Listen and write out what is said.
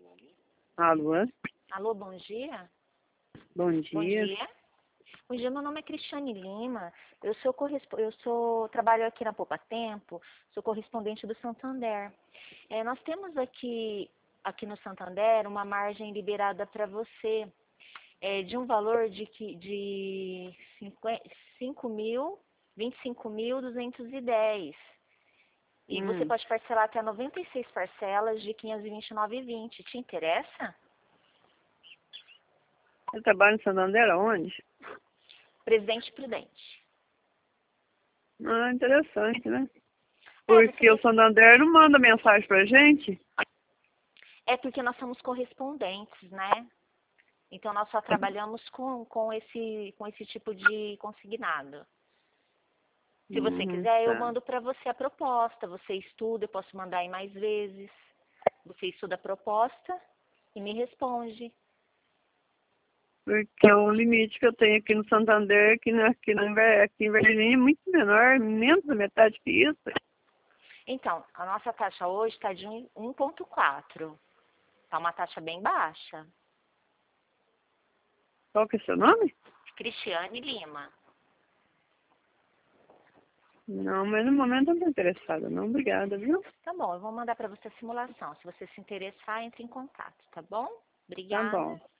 Alô? Alô, bom dia. Bom Bom dia. dia. Bom dia, meu nome é Cristiane Lima. Trabalho aqui na Poupa Tempo, sou correspondente do Santander. Nós temos aqui no Santander uma margem liberada para você de um valor de 25.210. E você pode parcelar até 96 parcelas de 529,20. Te interessa? Você trabalha em Santander aonde? Presidente Prudente. Ah, interessante, né? Porque o Santander não manda mensagem pra gente. É porque nós somos correspondentes, né? Então nós só trabalhamos com esse tipo de consignado. Se você quiser, eu mando para você a proposta. Você estuda, eu posso mandar em mais vezes. Você estuda a proposta e me responde. Porque o limite que eu tenho aqui no Santander, aqui em Varginha, é muito menor, menos da metade que isso. Então, a nossa taxa hoje está de 1,4. Está uma taxa bem baixa. Qual que é o seu nome? Cristiane Lima. Não, mas no momento eu não estou interessada, não. Obrigada, viu? Tá bom, eu vou mandar para você a simulação. Se você se interessar, entre em contato, tá bom? Tá Obrigada. bom.